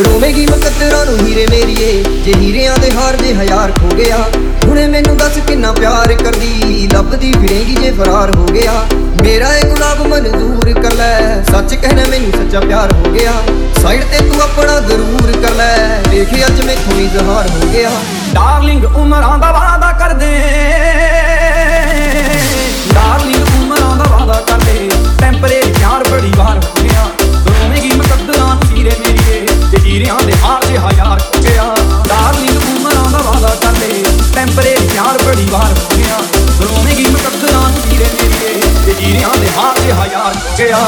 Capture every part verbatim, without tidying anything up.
ਰੋਵੇਗੀ ਮੁਕੱਦਰਾਂ ਨੂੰ ਹੀਰੇ ਮੇਰੀਏ, ਜੇ ਹੀਰਿਆਂ ਦੇ ਹਾਰ ਦੇ ਹਜ਼ਾਰ ਖੋ ਗਿਆ। ਹੁਣੇ ਮੈਨੂੰ ਦੱਸ ਕਿੰਨਾ ਪਿਆਰ ਕਰਦੀ, ਲੱਭਦੀ ਫਿਰੇਗੀ ਜੇ ਫਰਾਰ ਹੋ ਗਿਆ। ਮੇਰਾ ਇਹ ਗੁਲਾਬ ਮਨਜ਼ੂਰ ਕਰ ਲੈ, ਸੱਚ ਕਹਿਣਾ ਮੈਨੂੰ ਸੱਚਾ ਪਿਆਰ ਹੋ ਗਿਆ। ਸਾਈਡ ਤੇ ਤੂੰ ਆਪਣਾ ਗਰੂਰ ਕਰ ਲੈ, ਦੇਖ ਅੱਜ ਮੈਥੋਂ ਇਜ਼ਹਾਰ ਹੋ ਗਿਆ। ਡਾਰਲਿੰਗ ਉਮਰਾਂ ਦਾ ਵਾਅਦਾ ਕਰਦੇ, ਡਾਰਲਿੰਗ ਉਮਰਾਂ ਦਾ ਵਾਅਦਾ ਕਰਦੇ, ਟੈਂਪਰੇਰੀ ਪਿਆਰ ਬੜੀ ਵਾਰ ਹੋ ਗਿਆ। ਰੋਵੇਗੀ ਮੁਕੱਦਰਾਂ ਨੂੰ ਹੀਰੇ ਮੇਰੀਏ, ਜੇ ਹੀਰਿਆਂ ਦੇ ਹਾਰ ਦੇ ਹਜ਼ਾਰ ਖੋ ਗਿਆ। ਡਾਰਲਿੰਗ ਉਮਰਾਂ ਦਾ ਵਾਅਦਾ ਕਰਦੇ, ਟੈਂਪਰੇਰੀ ਪਿਆਰ ਬੜੀ ਵਾਰ ਹੋ ਗਿਆ। ਰੋਵੇਗੀ ਮੁਕੱਦਰਾਂ ਨੂੰ ਹੀਰੇ ਮੇਰੀਏ, ਜੇ ਹੀਰਿਆਂ ਦੇ ਹਾਰ ਦੇ ਹਜ਼ਾਰ ਖੋ ਗਿਆ।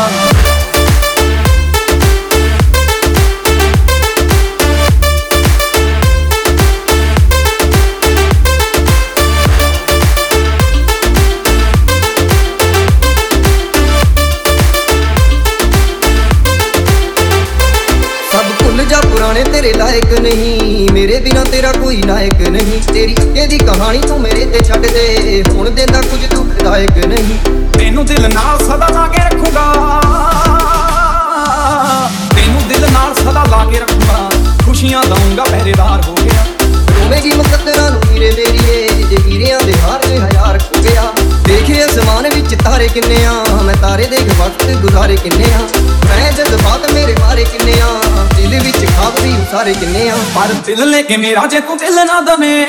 ਪੁਰਾਣੇ ਤੇਰੇ ਲਾਇਕ ਨਹੀਂ, ਮੇਰੇ ਬਿਨਾ ਤੇਰਾ ਕੋਈ ਲਾਇਕ ਨਹੀਂ। ਤੇਰੀ ਇਹਦੀ ਕਹਾਣੀ ਤੂੰ ਮੇਰੇ ਤੇ ਛੱਡ ਦੇ, ਹੁਣ ਦੇਂਦਾ ਕੁਝ ਤੂੰ ਲਾਇਕ ਨਹੀਂ। ਤੈਨੂੰ ਦਿਲ ਨਾਲ ਸਦਾ ਲਾ ਕੇ ਰੱਖੂਗਾ, ਤੈਨੂੰ ਦਿਲ ਨਾਲ ਸਦਾ ਲਾ ਕੇ ਰੱਖੂਗਾ। ਖੁਸ਼ੀਆਂ ਦਊਂਗਾ ਪਹਿਰੇਦਾਰ ਹੋ ਗਿਆ। ਰੋਵੇਗੀ ਮੁਕੱਦਰਾਂ ਨੂੰ ਹੀਰੇ ਮੇਰੀਏ, ਜੇ ਹੀਰਿਆਂ ਦੇ ਹਾਰ ਦੇ ਹਜ਼ਾਰ ਖੋ ਗਿਆ। ਦੇਖੇ ਅਸਮਾਨ ਵਿੱਚ ਤਾਰੇ ਕਿੰਨੇ ਆ, ਮੈਂ ਤਾਰੇ ਦੇਖ ਵਕਤ ਗੁਜ਼ਾਰੇ ਕਿੰਨੇ ਆ। ਮੈਂ ਜਜ਼ਬਾਤ ਮੇਰੇ ਮਾਰੇ ਕਿੰਨੇ ਆ, ਦਿਲ ਵਿੱਚ ਖਾਬ ਵੀ ਸਾਰੇ ਕਿੰਨੇ ਆ। ਪਰ ਦਿਲ ਲੈ ਕੇ ਮੇਰਾ ਜੇ ਤੂੰ ਦਿਲ ਨਾ ਦਵੇਂ,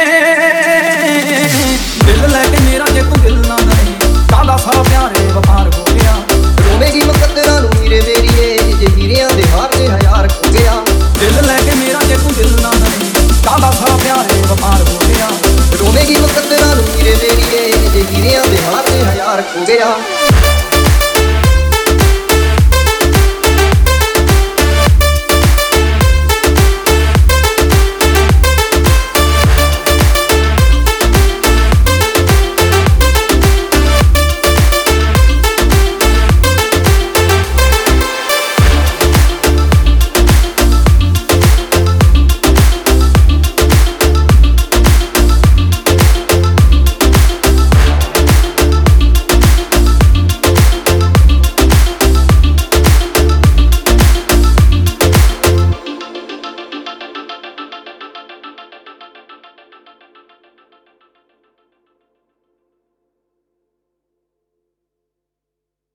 ਦਿਲ ਲੈ ਕੇ ਮੇਰਾ ਜੇ ਤੂੰ ਦਿਲ ਨਾ ਦਵੇਂ, ਕਾਹਦਾ ਸਾਰਾ ਪਿਆਰੇ ਵਪਾਰ ਹੋ ਗਿਆ। ਰੋਵੇਗੀ ਮੁਕੱਦਰਾਂ ਨੂੰ